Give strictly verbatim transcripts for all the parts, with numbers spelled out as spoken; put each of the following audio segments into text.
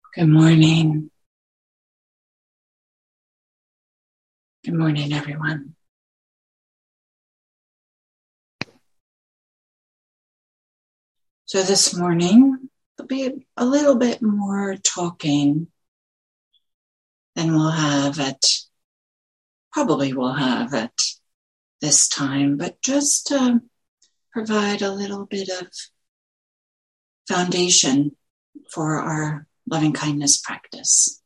Good morning. Good morning, everyone. So this morning, there'll be a little bit more talking than we'll have at, probably we'll have at this time, but just to provide a little bit of foundation for our loving kindness practice.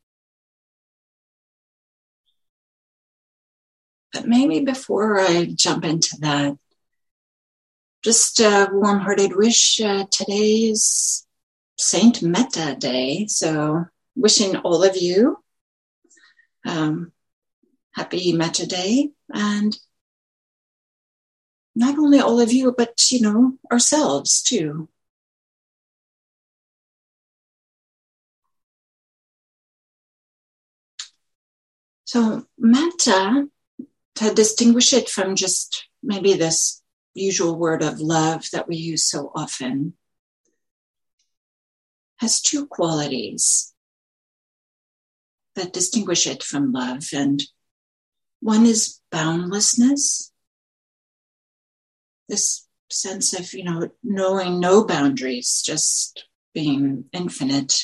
But maybe before I jump into that, just a warm-hearted wish. Uh, today's Saint Metta Day, so wishing all of you um, happy Metta Day, and not only all of you, but you know ourselves too. So metta, to distinguish it from just maybe this usual word of love that we use so often, has two qualities that distinguish it from love. And one is boundlessness, this sense of, you know, knowing no boundaries, just being infinite.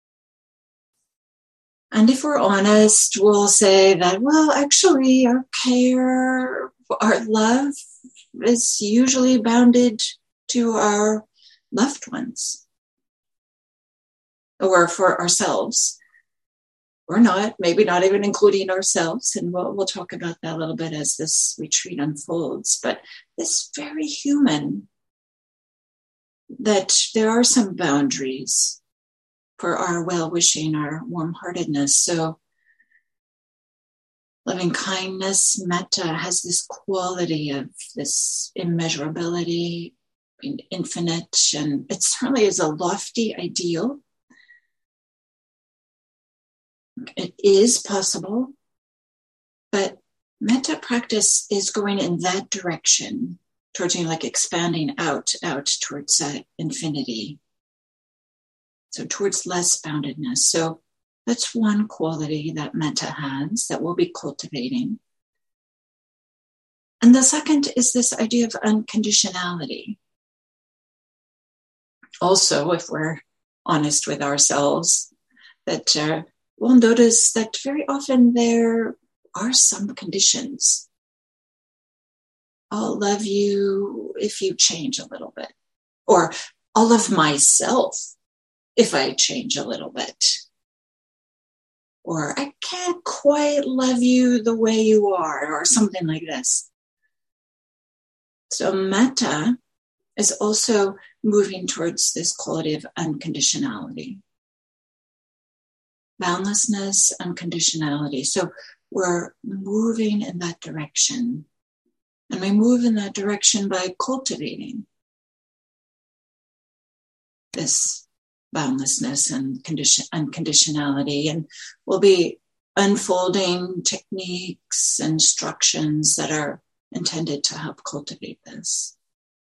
And if we're honest, we'll say that, well, actually, our care, our love is usually bounded to our loved ones, or for ourselves. Or not, maybe not even including ourselves. And we'll, we'll talk about that a little bit as this retreat unfolds. But it's very human that there are some boundaries for our well-wishing, our warm-heartedness. So loving kindness, metta, has this quality of this immeasurability, being infinite, and it certainly is a lofty ideal. It is possible, but metta practice is going in that direction, towards, you know, like expanding out, out towards uh, infinity. So towards less boundedness. So that's one quality that metta has that we'll be cultivating. And the second is this idea of unconditionality. Also, if we're honest with ourselves, that uh, we'll notice that very often there are some conditions. I'll love you if you change a little bit. Or I'll love myself if I change a little bit. Or I can't quite love you the way you are, or something like this. So metta is also moving towards this quality of unconditionality. Boundlessness, unconditionality. So we're moving in that direction. And we move in that direction by cultivating this boundlessness and condition, unconditionality. And we'll be unfolding techniques, instructions that are intended to help cultivate this.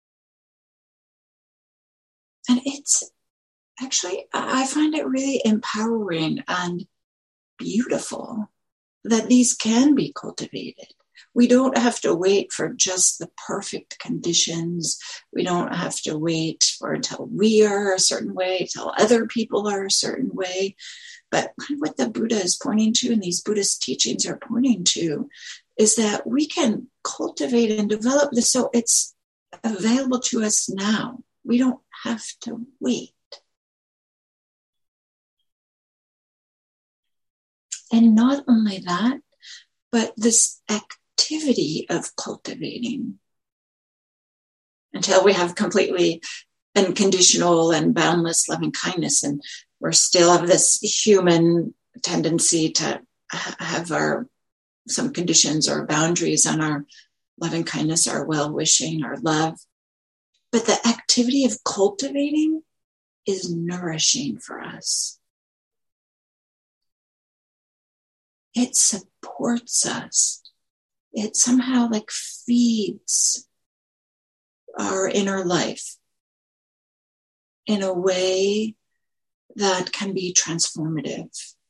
And it's actually, I find it really empowering and beautiful that these can be cultivated. We don't have to wait for just the perfect conditions. We don't have to wait for until we are a certain way, until other people are a certain way. But what the Buddha is pointing to, and these Buddhist teachings are pointing to, is that we can cultivate and develop this so it's available to us now. We don't have to wait. And not only that, but this activity of cultivating until we have completely unconditional and boundless loving kindness, and we're still have this human tendency to have our some conditions or boundaries on our loving kindness, our well-wishing, our love. But the activity of cultivating is nourishing for us. It supports us. It somehow like feeds our inner life in a way that can be transformative.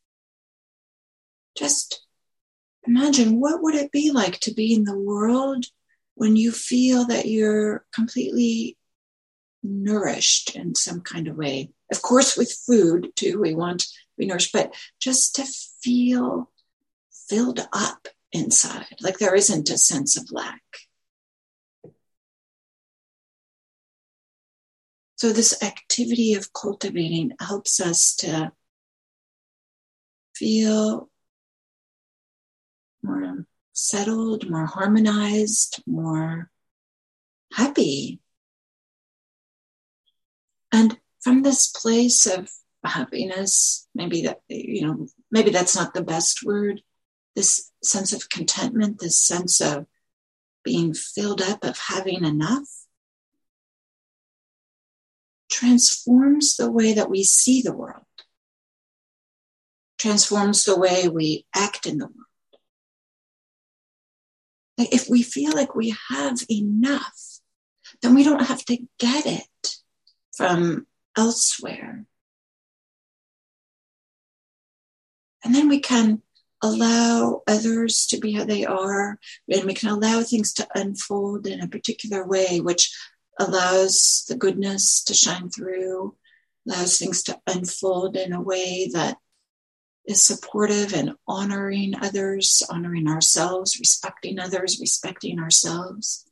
Just imagine, what would it be like to be in the world when you feel that you're completely nourished in some kind of way? Of course, with food too, we want to be nourished, but just to feel filled up inside, like there isn't a sense of lack. So this activity of cultivating helps us to feel more settled, more harmonized, more happy. And from this place of happiness, maybe that, you know, maybe that's not the best word, this sense of contentment, this sense of being filled up, of having enough, transforms the way that we see the world, transforms the way we act in the world. Like if we feel like we have enough, then we don't have to get it from elsewhere. And then we can allow others to be how they are, and we can allow things to unfold in a particular way, which allows the goodness to shine through, allows things to unfold in a way that is supportive and honoring others, honoring ourselves, respecting others, respecting ourselves.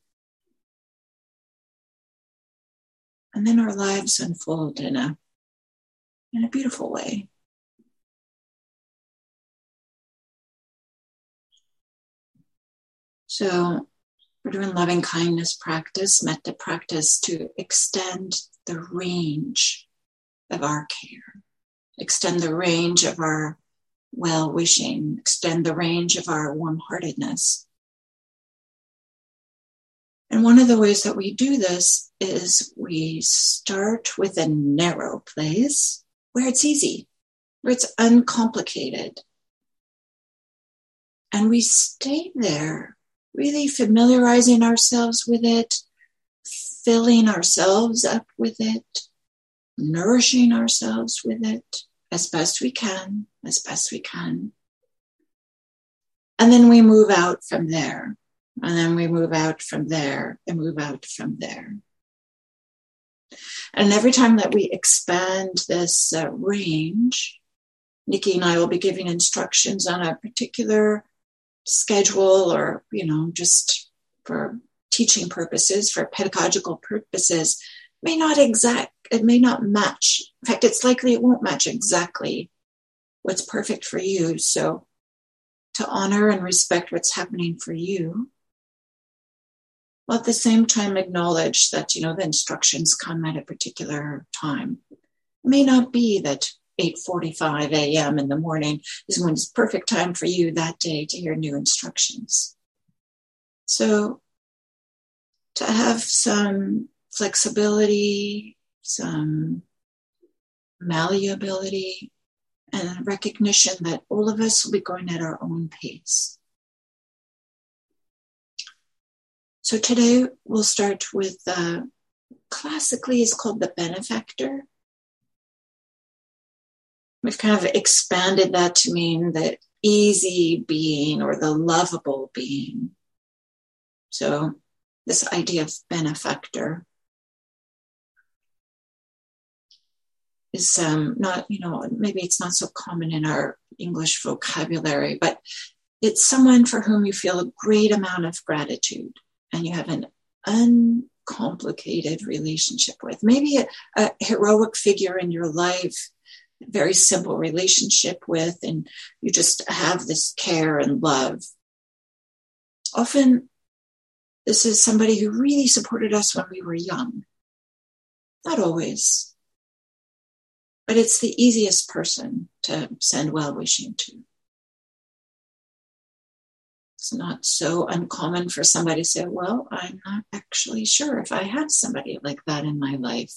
And then our lives unfold in a, in a beautiful way. So we're doing loving kindness practice, metta practice, to extend the range of our care, extend the range of our well-wishing, extend the range of our warm-heartedness. And one of the ways that we do this is we start with a narrow place where it's easy, where it's uncomplicated. And we stay there, really familiarizing ourselves with it, filling ourselves up with it, nourishing ourselves with it as best we can, as best we can. And then we move out from there. And then we move out from there and move out from there. And every time that we expand this uh, range, Nikki and I will be giving instructions on a particular schedule, or, you know, just for teaching purposes, for pedagogical purposes, may not exact, it may not match. In fact, it's likely it won't match exactly what's perfect for you. So to honor and respect what's happening for you, while at the same time acknowledge that, you know, the instructions come at a particular time. It may not be that eight forty-five a.m. in the morning is when it's perfect time for you that day to hear new instructions. So to have some flexibility, some malleability, and recognition that all of us will be going at our own pace. So today we'll start with, uh, classically is called the benefactor. We've kind of expanded that to mean the easy being or the lovable being. So this idea of benefactor is um, not, you know, maybe it's not so common in our English vocabulary, but it's someone for whom you feel a great amount of gratitude and you have an uncomplicated relationship with. Maybe a, a heroic figure in your life, very simple relationship with, and you just have this care and love. Often, this is somebody who really supported us when we were young. Not always, but it's the easiest person to send well-wishing to. It's not so uncommon for somebody to say, well, I'm not actually sure if I have somebody like that in my life.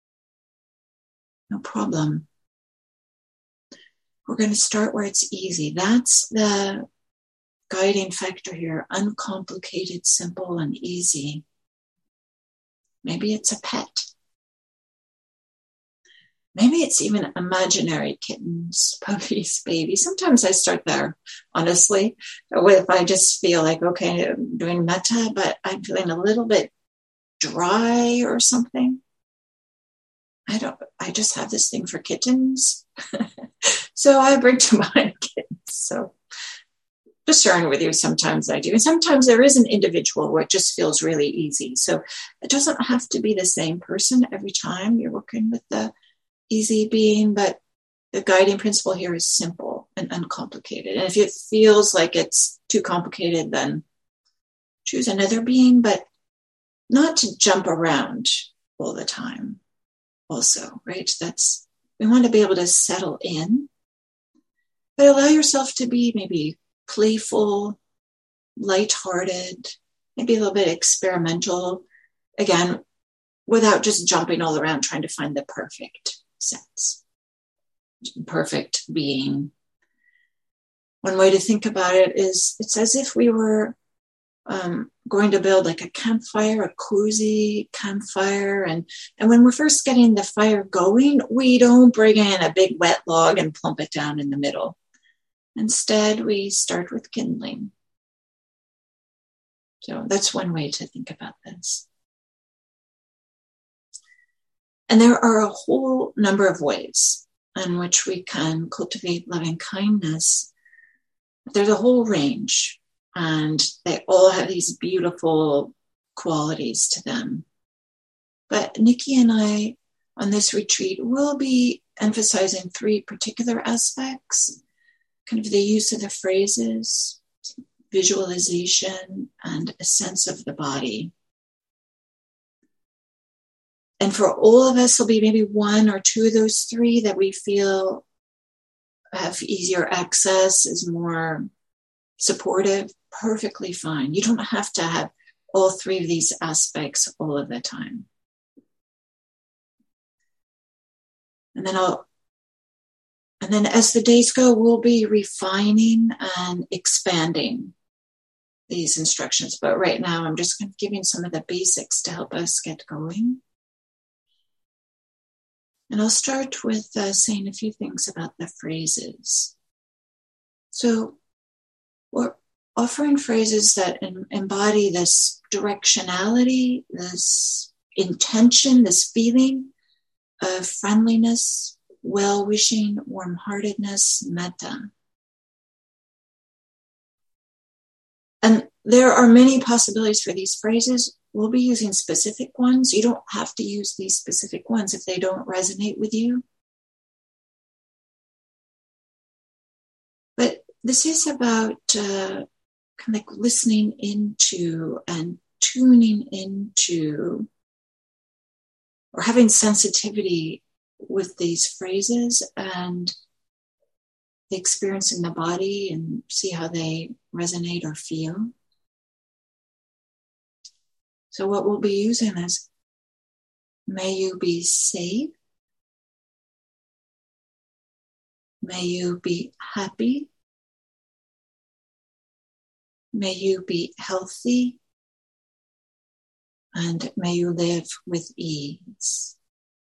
No problem. We're going to start where it's easy. That's the guiding factor here. Uncomplicated, simple, and easy. Maybe it's a pet. maybe it's even imaginary kittens, puppies, babies. Sometimes I start there, honestly, if I just feel like, okay, I'm doing metta, but I'm feeling a little bit dry or something. I don't, I just have this thing for kittens. So I bring to mind kittens. So just sharing with you, sometimes I do. And sometimes there is an individual where it just feels really easy. So it doesn't have to be the same person every time you're working with the easy being, but the guiding principle here is simple and uncomplicated. And if it feels like it's too complicated, then choose another being, but not to jump around all the time also, right? That's, we want to be able to settle in, but allow yourself to be maybe playful, lighthearted, maybe a little bit experimental, again, without just jumping all around trying to find the perfect sense, perfect being. One way to think about it is it's as if we were um, going to build like a campfire, a cozy campfire. And, and when we're first getting the fire going, we don't bring in a big wet log and plump it down in the middle. Instead, we start with kindling. So that's one way to think about this. And there are a whole number of ways in which we can cultivate loving kindness. There's a whole range, and they all have these beautiful qualities to them. But Nikki and I, on this retreat, will be emphasizing three particular aspects, kind of the use of the phrases, visualization, and a sense of the body. And for all of us, there'll be maybe one or two of those three that we feel have easier access, is more supportive, perfectly fine. You don't have to have all three of these aspects all of the time. And then I'll, and then as the days go, we'll be refining and expanding these instructions. But right now, I'm just kind of giving some of the basics to help us get going. And I'll start with uh, saying a few things about the phrases. So we're offering phrases that em- embody this directionality, this intention, this feeling of friendliness, well-wishing, warm-heartedness, metta. And there are many possibilities for these phrases. We'll be using specific ones. You don't have to use these specific ones if they don't resonate with you. But this is about uh, kind of like listening into and tuning into, or having sensitivity with these phrases and the experience in the body, and see how they resonate or feel. So what we'll be using is, may you be safe. May you be happy. May you be healthy. And may you live with ease.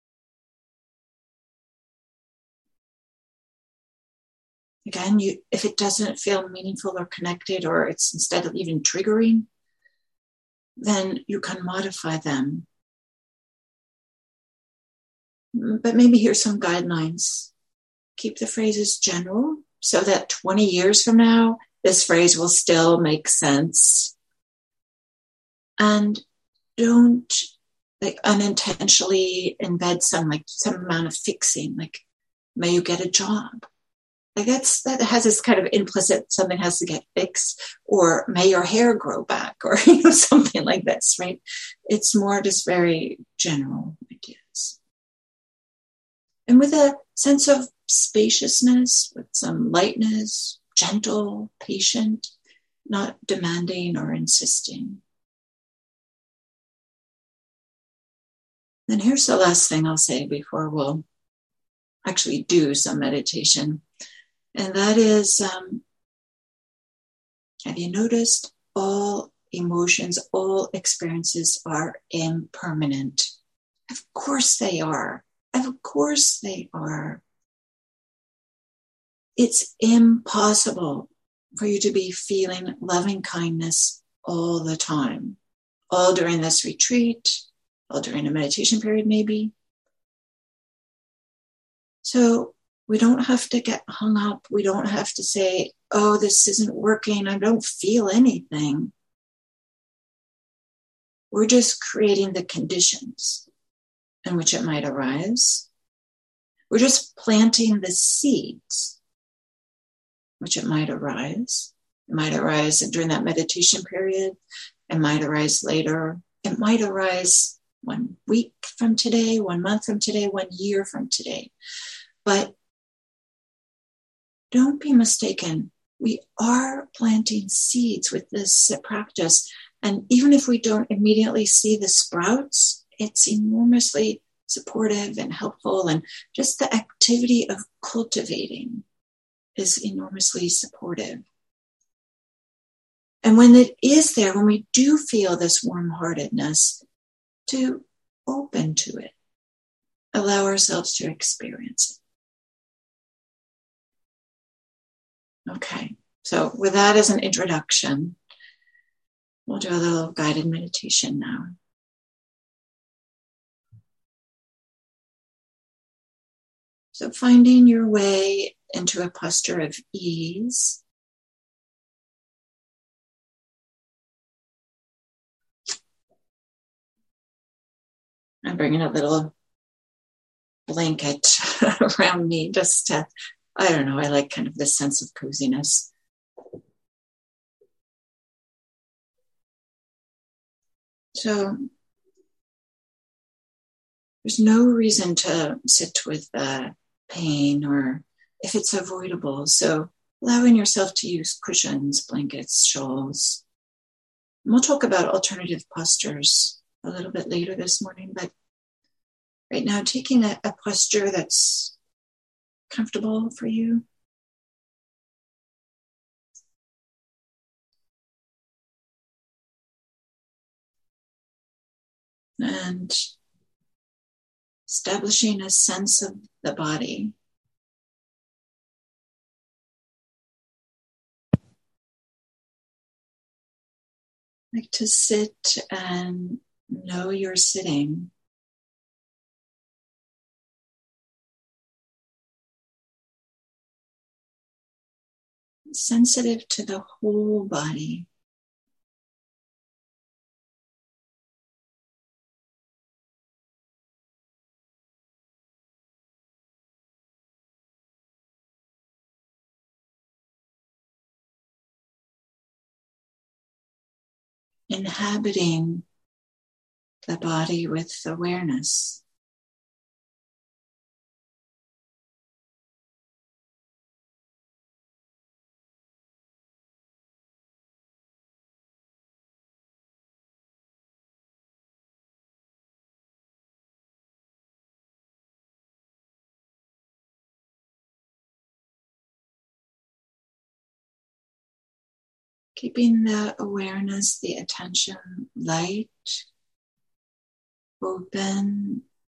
Again, you, if it doesn't feel meaningful or connected, or it's instead of even triggering, then you can modify them. But maybe here's some guidelines. Keep the phrases general so that twenty years from now, this phrase will still make sense. And don't like unintentionally embed some like some amount of fixing, like may you get a job. Like that's, that has this kind of implicit something has to get fixed, or may your hair grow back, or you know, something like this, right? It's more just very general ideas. And with a sense of spaciousness, with some lightness, gentle, patient, not demanding or insisting. Then here's the last thing I'll say before we'll actually do some meditation. And that is, um, have you noticed all emotions, all experiences are impermanent? Of course they are. Of course they are. It's impossible for you to be feeling loving kindness all the time, all during this retreat, all during a meditation period maybe. So we don't have to get hung up. We don't have to say, oh, this isn't working. I don't feel anything. We're just creating the conditions in which it might arise. We're just planting the seeds which it might arise. It might arise during that meditation period. It might arise later. It might arise one week from today, one month from today, one year from today. But don't be mistaken. We are planting seeds with this practice. And even if we don't immediately see the sprouts, it's enormously supportive and helpful. And just the activity of cultivating is enormously supportive. And when it is there, when we do feel this warm-heartedness, to open to it, allow ourselves to experience it. Okay, so with that as an introduction, we'll do a little guided meditation now. So finding your way into a posture of ease. I'm bringing a little blanket around me just to, I don't know, I like kind of this sense of coziness. So there's no reason to sit with uh, pain or if it's avoidable. So allowing yourself to use cushions, blankets, shawls. And we'll talk about alternative postures a little bit later this morning, but right now taking a, a posture that's comfortable for you. And establishing a sense of the body. Like to sit and know you're sitting. Sensitive to the whole body. Inhabiting the body with awareness. Keeping the awareness, the attention light, open,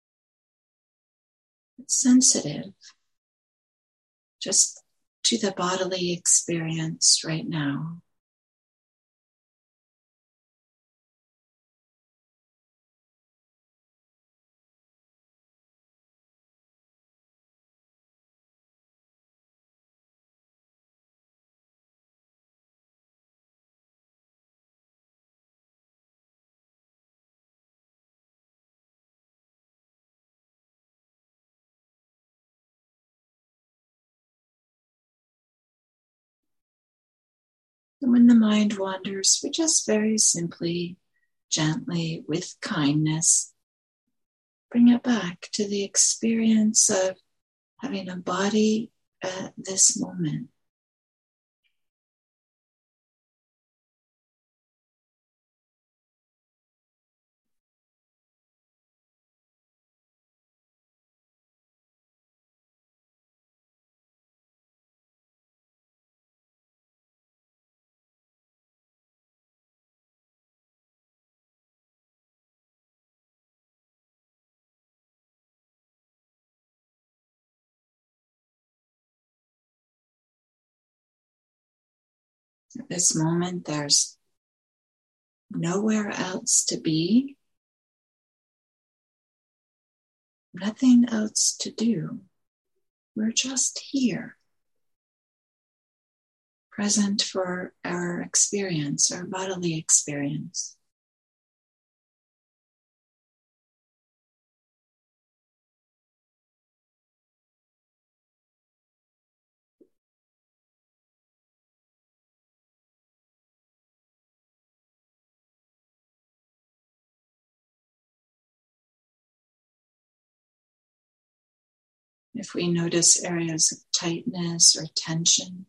sensitive, just to the bodily experience right now. And when the mind wanders, we just very simply, gently, with kindness, bring it back to the experience of having a body at this moment. At this moment, there's nowhere else to be, nothing else to do. We're just here, present for our experience, our bodily experience. If we notice areas of tightness or tension,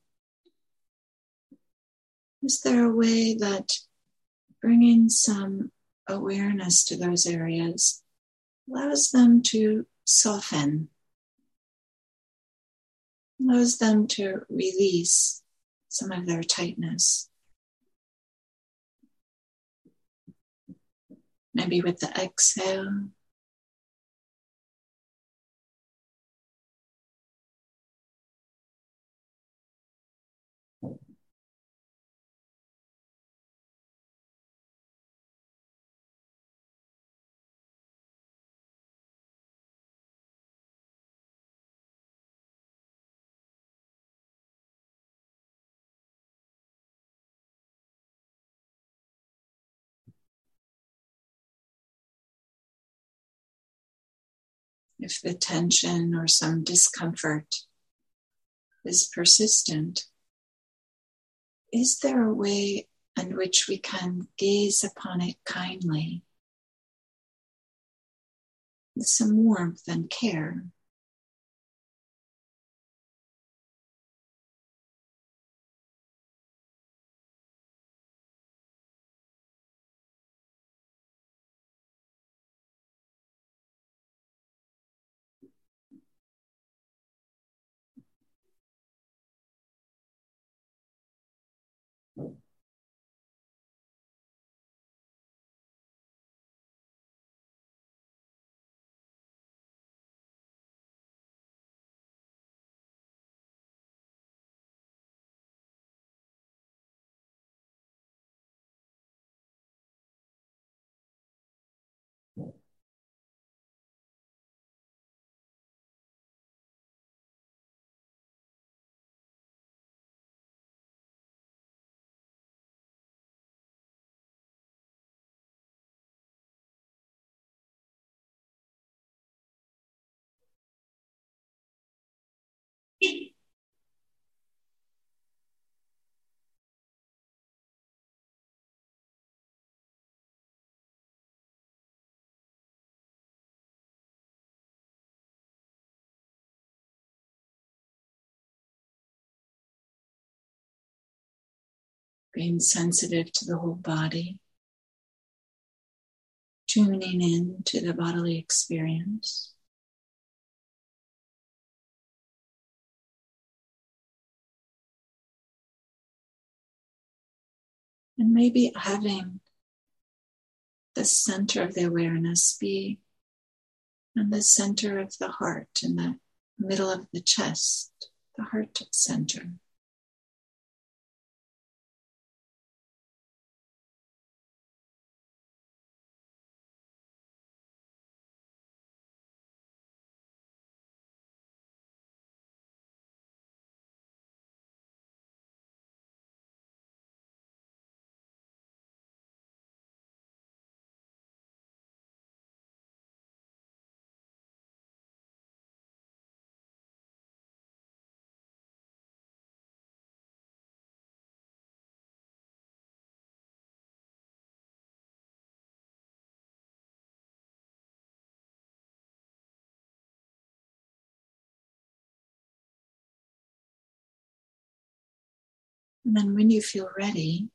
is there a way that bringing some awareness to those areas allows them to soften, allows them to release some of their tightness? Maybe with the exhale, if the tension or some discomfort is persistent, is there a way in which we can gaze upon it kindly, with some warmth and care? Being sensitive to the whole body, tuning in to the bodily experience. And maybe having the center of the awareness be in the center of the heart, in the middle of the chest, the heart center. And then when you feel ready,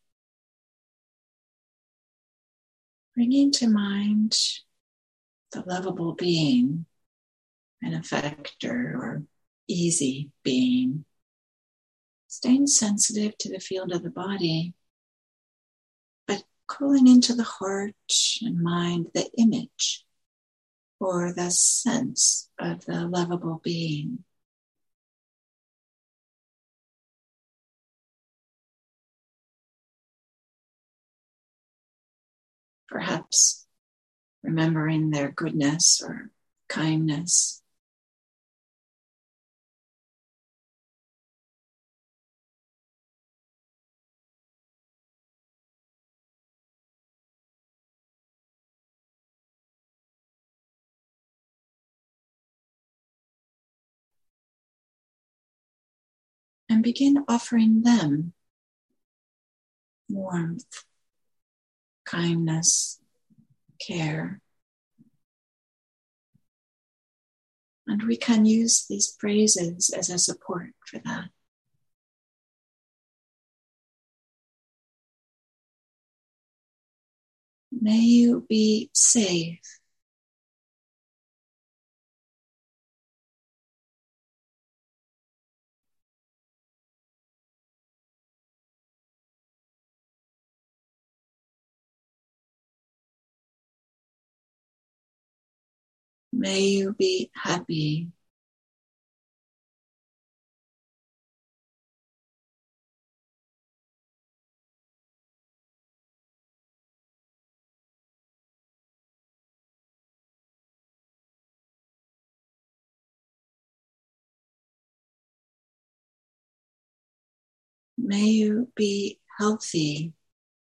bringing to mind the lovable being, benefactor or easy being, staying sensitive to the field of the body, but calling into the heart and mind the image or the sense of the lovable being. perhaps remembering their goodness or kindness. And begin offering them warmth, kindness, care. And we can use these phrases as a support for that. May you be safe. May you be happy. May you be healthy.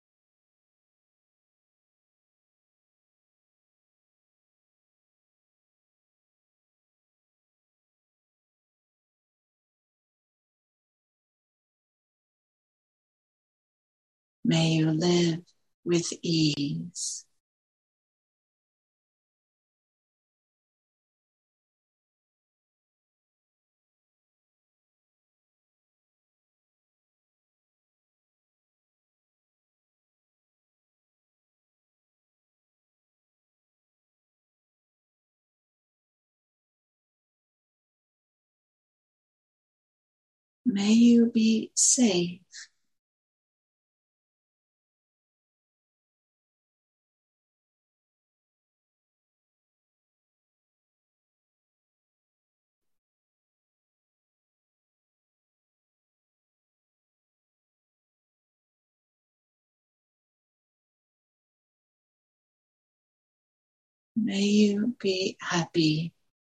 May you live with ease. May you be safe. May you be happy.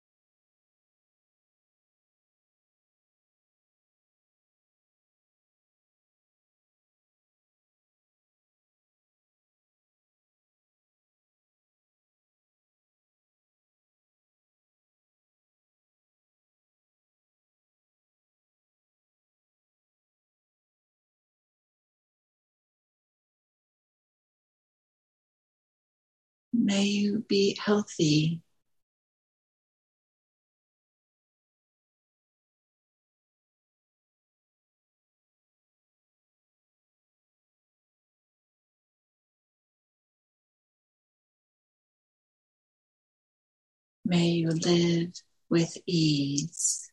May you be healthy. May you live with ease.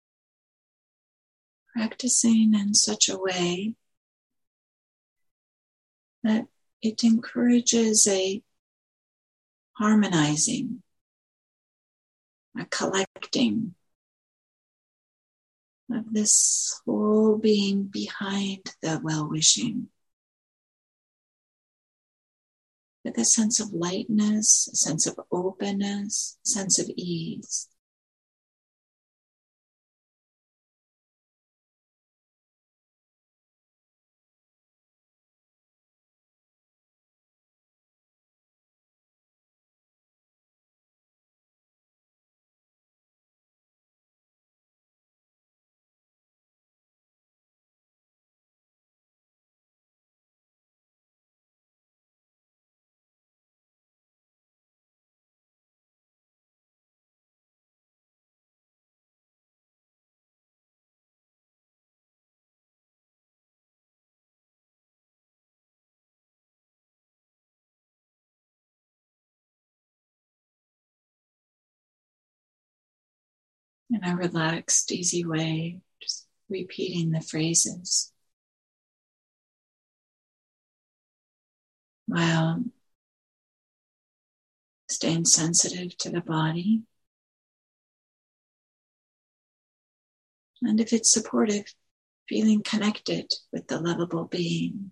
Practicing in such a way that it encourages a harmonizing, a collecting of this whole being behind the well-wishing, with a sense of lightness, a sense of openness, a sense of ease. In a relaxed, easy way, just repeating the phrases while staying sensitive to the body. And if it's supportive, feeling connected with the lovable being.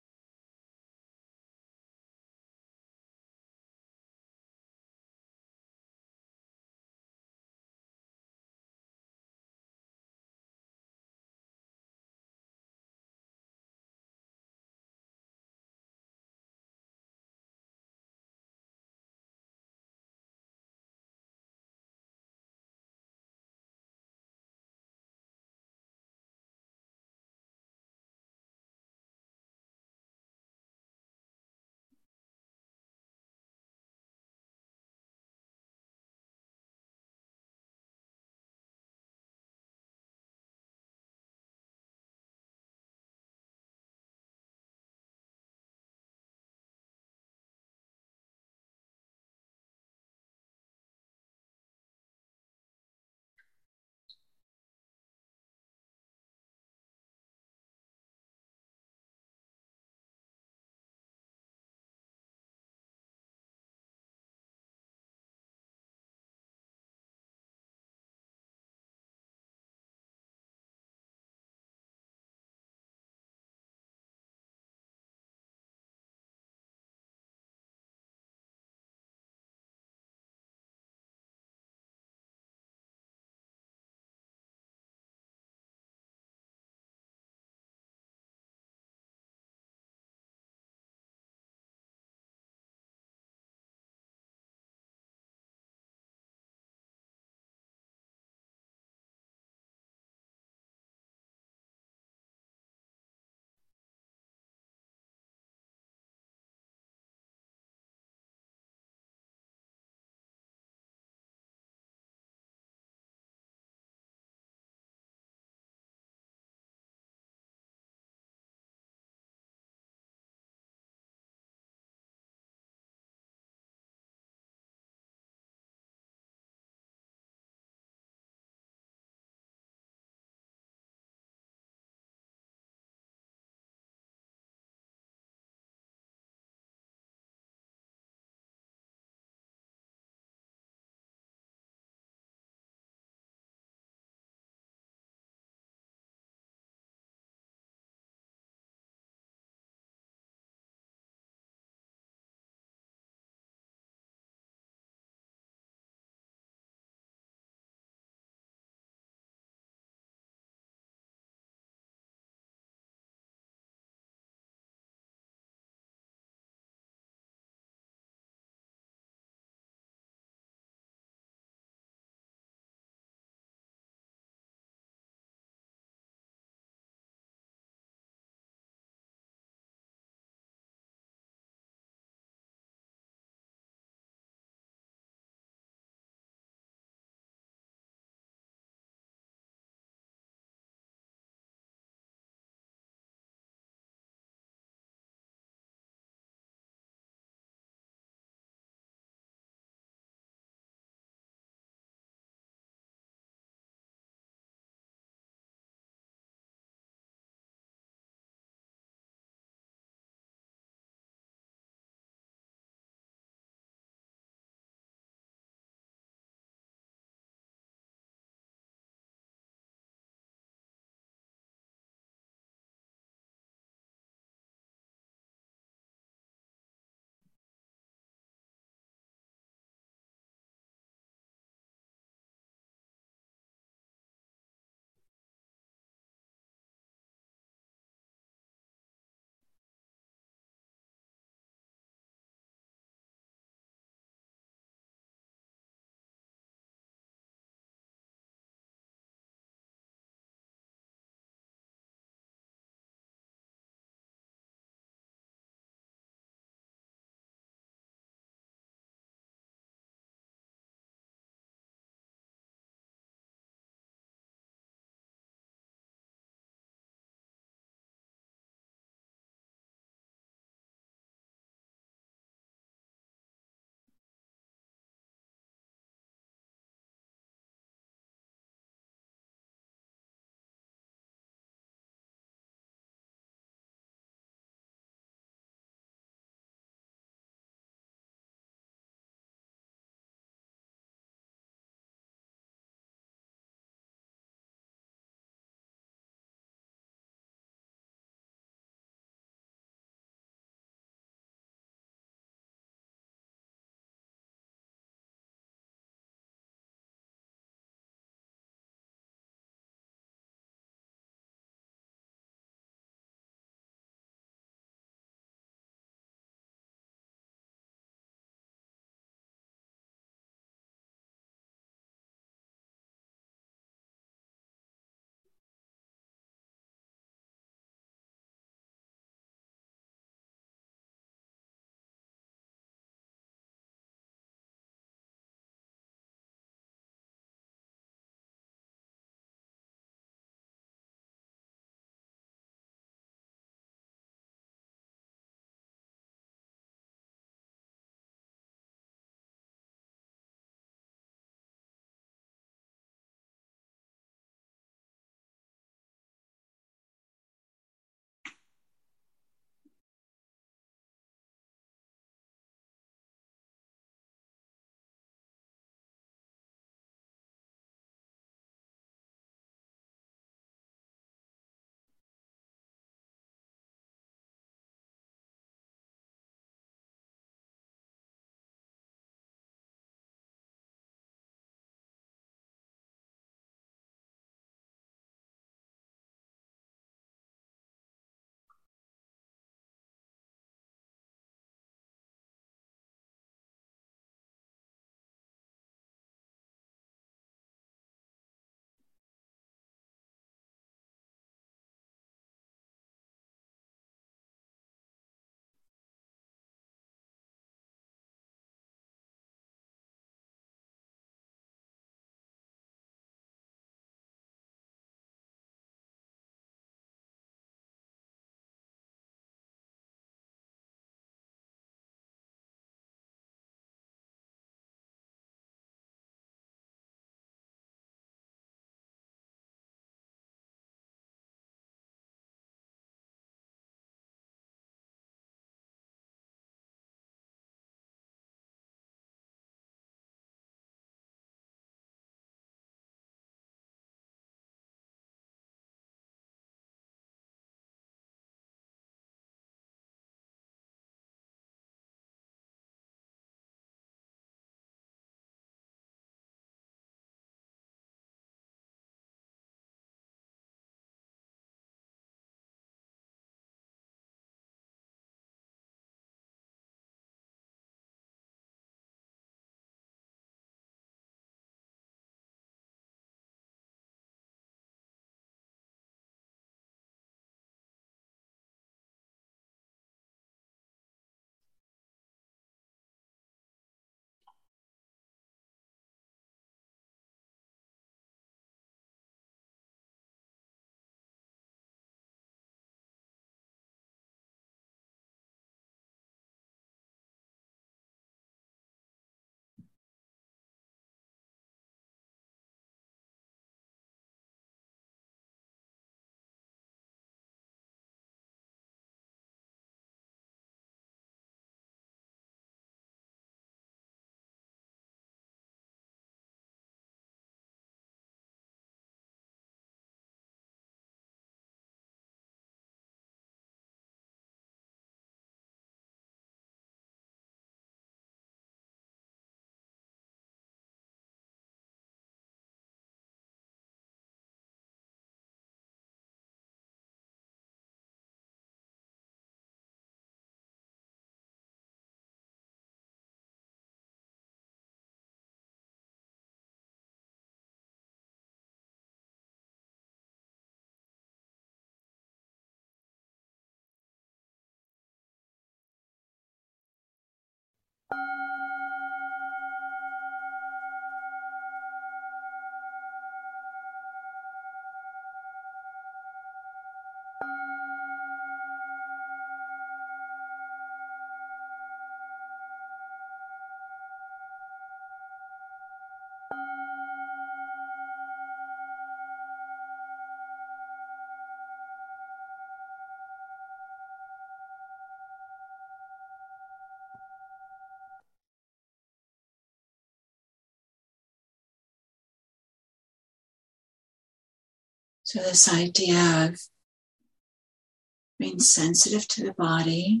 So this idea of being sensitive to the body,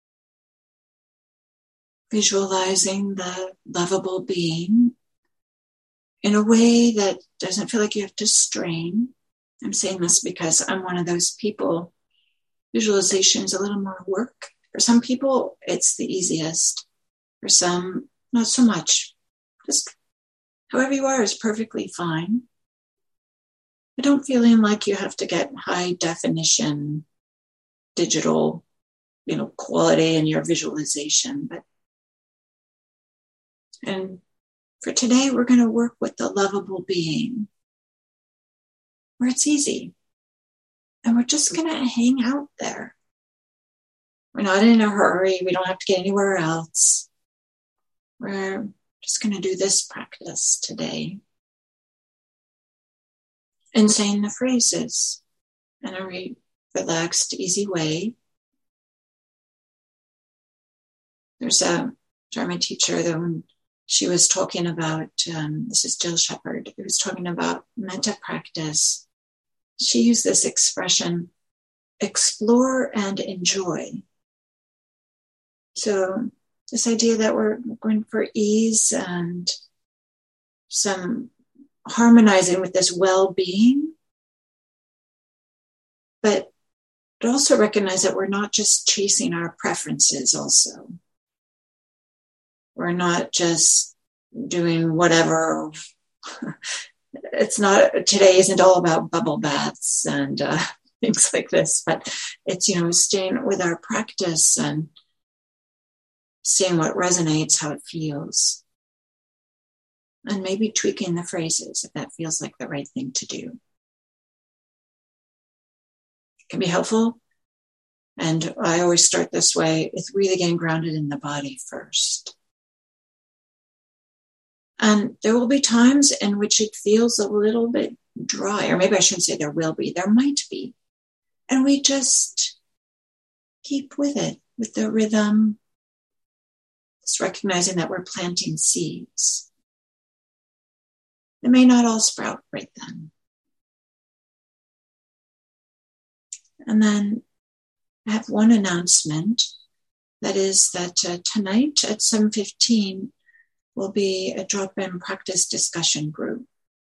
visualizing the lovable being in a way that doesn't feel like you have to strain. I'm saying this because I'm one of those people. Visualization is a little more work. For some people, it's the easiest. For some, not so much. Just however you are is perfectly fine. But don't feeling like you have to get high definition, digital, you know, quality in your visualization. But and for today, we're going to work with the lovable being, where it's easy. And we're just going to hang out there. We're not in a hurry. We don't have to get anywhere else. We're just going to do this practice today. And saying the phrases in a re- relaxed, easy way. There's a German teacher that when she was talking about, um, this is Jill Shepard, who was talking about metta practice. She used this expression, explore and enjoy. So this idea that we're going for ease and some harmonizing with this well-being, but, but also recognize that we're not just chasing our preferences also. We're not just doing whatever. It's not, today isn't all about bubble baths and uh, things like this, but it's, you know, staying with our practice and seeing what resonates, how it feels. And maybe tweaking the phrases if that feels like the right thing to do. It can be helpful. And I always start this way with really getting grounded in the body first. And there will be times in which it feels a little bit dry, or maybe I shouldn't say there will be, there might be. And we just keep with it, with the rhythm, just recognizing that we're planting seeds. They may not all sprout right then. And then I have one announcement, that is that uh, tonight at seven fifteen, will be a drop-in practice discussion group.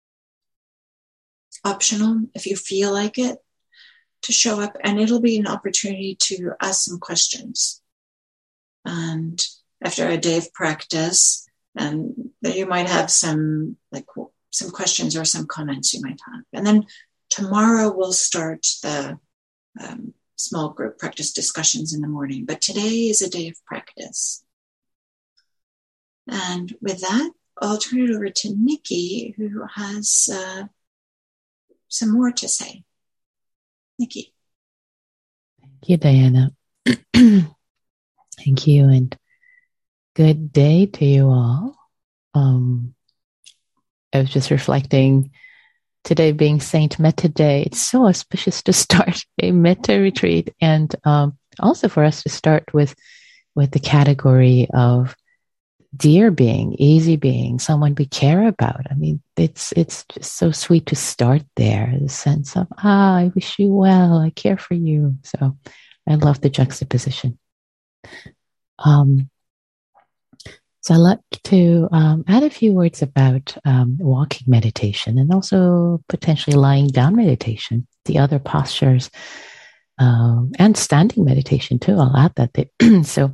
Optional, if you feel like it, to show up, and it'll be an opportunity to ask some questions. And after a day of practice, and you might have some like some questions or some comments you might have. And then tomorrow we'll start the um, small group practice discussions in the morning. But today is a day of practice. And with that, I'll turn it over to Nikki, who has uh, some more to say. Nikki. Thank you, Diana. Thank you, and good day to you all. Um, I was just reflecting, today being Saint Metta Day, it's so auspicious to start a Metta retreat, and um, also for us to start with with the category of dear being, easy being, someone we care about. I mean, it's it's just so sweet to start there, the sense of, ah, I wish you well, I care for you. So I love the juxtaposition. Um, so I'd like to um, add a few words about um, walking meditation and also potentially lying down meditation, the other postures, um, and standing meditation too. I'll add that. They, so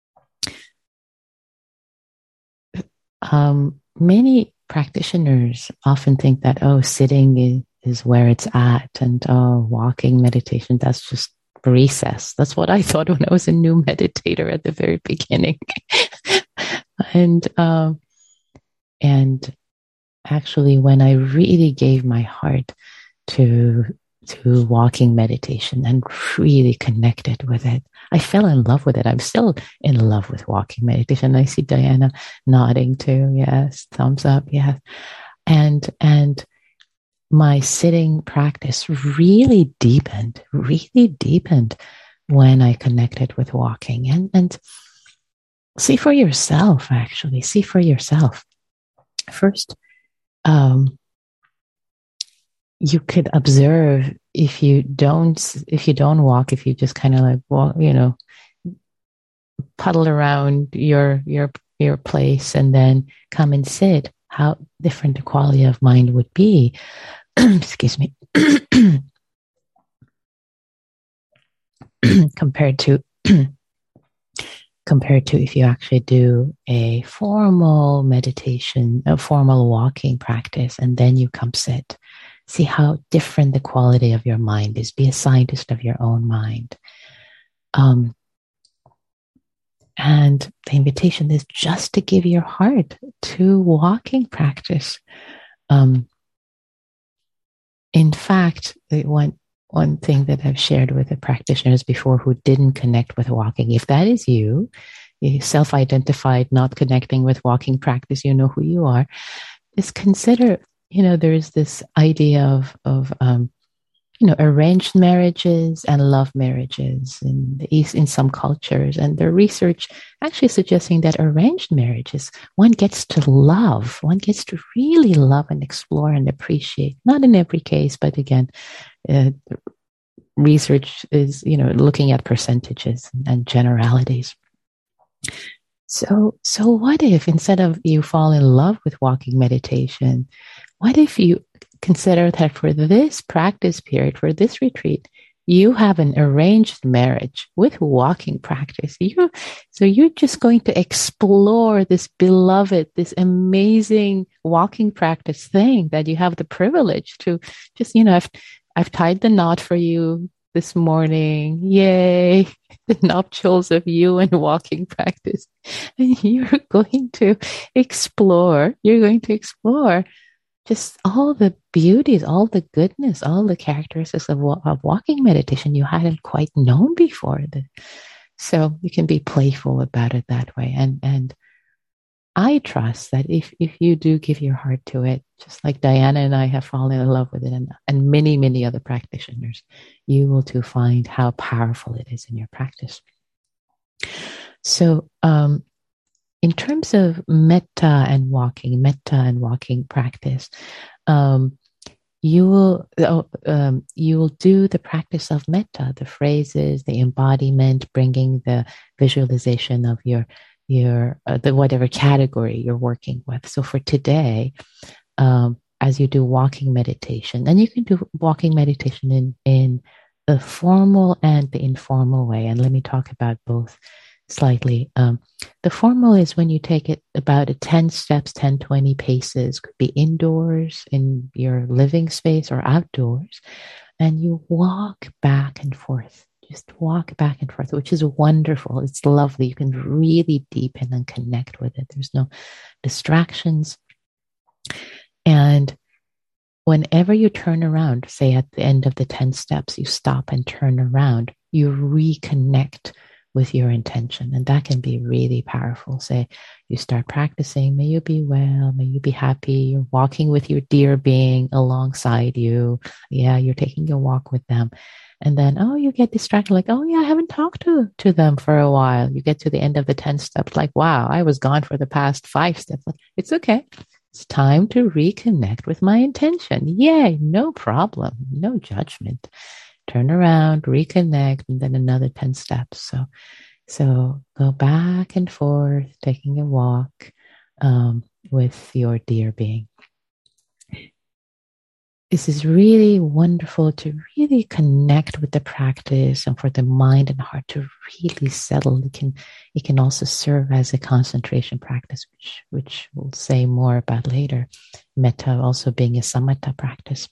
Um, many practitioners often think that, oh, sitting is, is where it's at, and oh, walking meditation, that's just recess. That's what I thought when I was a new meditator at the very beginning. and um, and actually, when I really gave my heart to to walking meditation and really connected with it, I fell in love with it. I'm still in love with walking meditation. I see Diana nodding too. Yes, thumbs up. Yes. And, and my sitting practice really deepened, really deepened when I connected with walking. And, and see for yourself, actually, see for yourself. First, um, you could observe if you don't, if you don't walk, if you just kind of like walk, you know, puddle around your, your, your place and then come and sit, how different the quality of mind would be. Excuse me. compared to compared to if you actually do a formal meditation, a formal walking practice, and then you come sit. See how different the quality of your mind is. Be a scientist of your own mind. Um, and the invitation is just to give your heart to walking practice. Um, in fact, one One thing that I've shared with the practitioners before who didn't connect with walking, if that is you, you self-identified, not connecting with walking practice, you know who you are, is consider, you know, there's this idea of, of um, you know, arranged marriages and love marriages in the East, in some cultures. And the research actually suggesting that arranged marriages, one gets to love, one gets to really love and explore and appreciate, not in every case, but again, uh, research is, you know, looking at percentages and generalities. So, so what if instead of you fall in love with walking meditation, what if you consider that for this practice period, for this retreat, you have an arranged marriage with walking practice. You, so you're just going to explore this beloved, this amazing walking practice thing that you have the privilege to just, you know, I've, I've tied the knot for you this morning. Yay. The nuptials of you and walking practice. And you're going to explore, you're going to explore just all the beauties, all the goodness, all the characteristics of, of walking meditation you hadn't quite known before. So you can be playful about it that way. And, and I trust that if, if you do give your heart to it, just like Diana and I have fallen in love with it, and, and many, many other practitioners, you will too find how powerful it is in your practice. So, um, in terms of metta and walking, metta and walking practice, um, you will uh, um, you will do the practice of metta, the phrases, the embodiment, bringing the visualization of your your uh, the whatever category you're working with. So for today, um, as you do walking meditation, and you can do walking meditation in in the formal and the informal way. And let me talk about both slightly. Um, the formal is when you take it about a ten steps, ten, twenty paces, could be indoors in your living space or outdoors, and you walk back and forth. Just walk back and forth, which is wonderful. It's lovely. You can really deepen and connect with it. There's no distractions. And whenever you turn around, say at the end of the ten steps, you stop and turn around, you reconnect with your intention. And that can be really powerful. Say you start practicing, may you be well, may you be happy. You're walking with your dear being alongside you. Yeah, you're taking a walk with them. And then, oh, you get distracted, like, oh yeah, I haven't talked to, to them for a while. You get to the end of the ten steps, like, wow, I was gone for the past five steps. Like, it's okay. It's time to reconnect with my intention. Yay, no problem, no judgment. Turn around, reconnect, and then another ten steps. So, so go back and forth, taking a walk um, with your dear being. This is really wonderful to really connect with the practice and for the mind and heart to really settle. It can, it can also serve as a concentration practice, which, which we'll say more about later. Metta also being a samatha practice.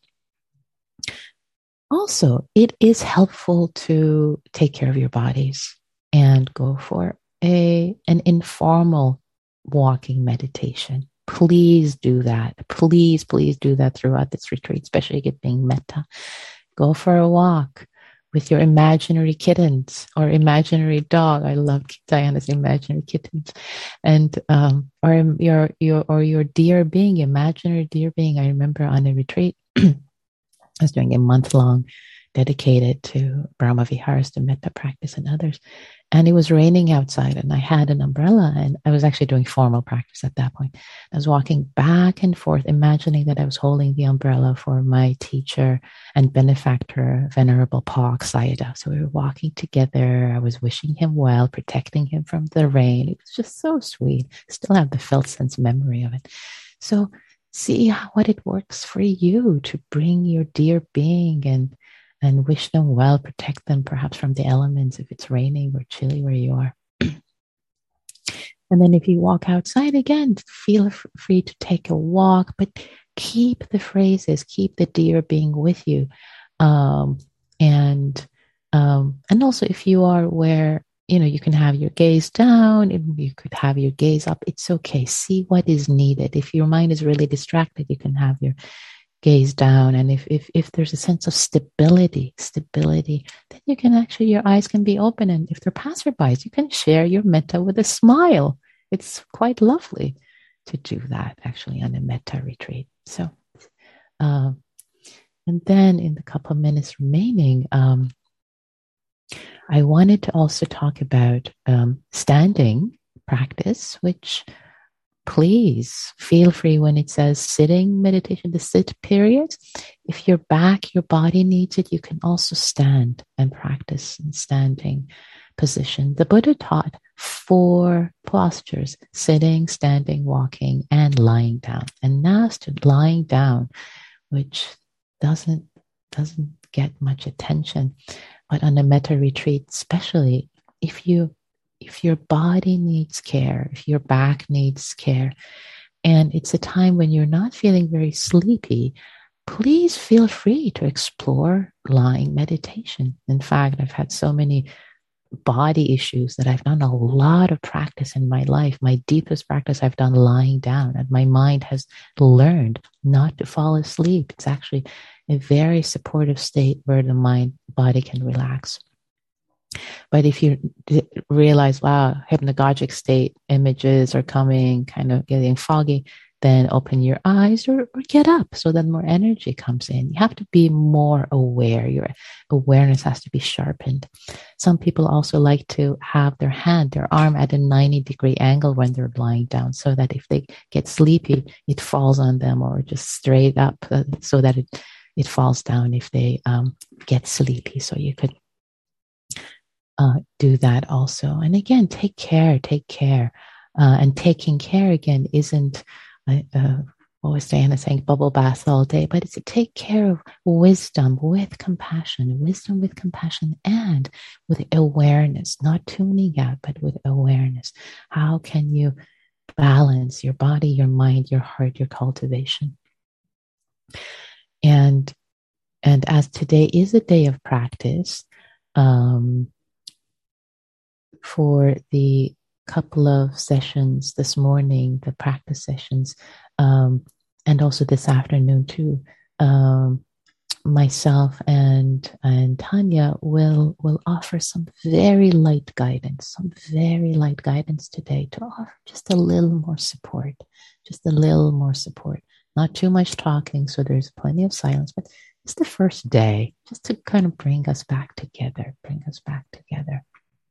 Also, it is helpful to take care of your bodies and go for a an informal walking meditation. Please do that. Please, please do that throughout this retreat, especially it being metta. Go for a walk with your imaginary kittens or imaginary dog. I love Diana's imaginary kittens, and um, or your your or your dear being, imaginary dear being. I remember on a retreat, I was doing a month long dedicated to Brahma Viharas, the metta practice, and others. And it was raining outside, and I had an umbrella, and I was actually doing formal practice at that point. I was walking back and forth, imagining that I was holding the umbrella for my teacher and benefactor, Venerable Paul Sayadaw. So we were walking together. I was wishing him well, protecting him from the rain. It was just so sweet. Still have the felt sense memory of it. So see how, what it works for you to bring your dear being and and wish them well, protect them perhaps from the elements if it's raining or chilly where you are. And then if you walk outside again, feel free to take a walk, but keep the phrases, keep the dear being with you. Um, and um, and also if you are where, you know, you can have your gaze down, and you could have your gaze up. It's okay. See what is needed. If your mind is really distracted, you can have your gaze down. And if, if, if there's a sense of stability, stability, then you can actually, your eyes can be open. And if they're passerbys, you can share your metta with a smile. It's quite lovely to do that actually on a metta retreat. So, um, and then in the couple of minutes remaining, um, I wanted to also talk about um, standing practice, which please feel free when it says sitting meditation, the sit period. If your back, your body needs it, you can also stand and practice in standing position. The Buddha taught four postures: sitting, standing, walking, and lying down. And now to lying down, which doesn't doesn't get much attention, but on a metta retreat, especially if you if your body needs care, if your back needs care, and it's a time when you're not feeling very sleepy, please feel free to explore lying meditation. In fact, I've had so many body issues that I've done a lot of practice in my life. My deepest practice I've done lying down, and my mind has learned not to fall asleep. It's actually a very supportive state where the mind, body can relax. But if you realize, wow, hypnagogic state images are coming, kind of getting foggy, then open your eyes or, or get up so that more energy comes in. You have to be more aware. Your awareness has to be sharpened. Some people also like to have their hand, their arm at a ninety degree angle when they're lying down, so that if they get sleepy, it falls on them, or just straight up uh, so that it, it falls down if they um, get sleepy. So you could Uh, do that also. And again, take care, take care. Uh, and taking care again isn't, uh, uh, what was Diana saying, bubble bath all day, but it's to take care of wisdom with compassion, wisdom with compassion, and with awareness, not tuning out, but with awareness. How can you balance your body, your mind, your heart, your cultivation? And, and as today is a day of practice, um, for the couple of sessions this morning, the practice sessions, um, and also this afternoon too, um, myself and and Tanya will will offer some very light guidance, some very light guidance today to offer just a little more support, just a little more support. Not too much talking, so there's plenty of silence, but it's the first day, just to kind of bring us back together, bring us back together.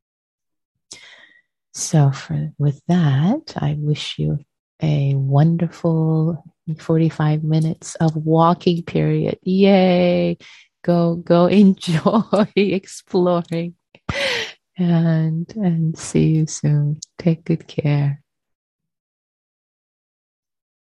So for, with that, I wish you a wonderful forty-five minutes of walking period. Yay! Go, go enjoy exploring, and, and see you soon. Take good care.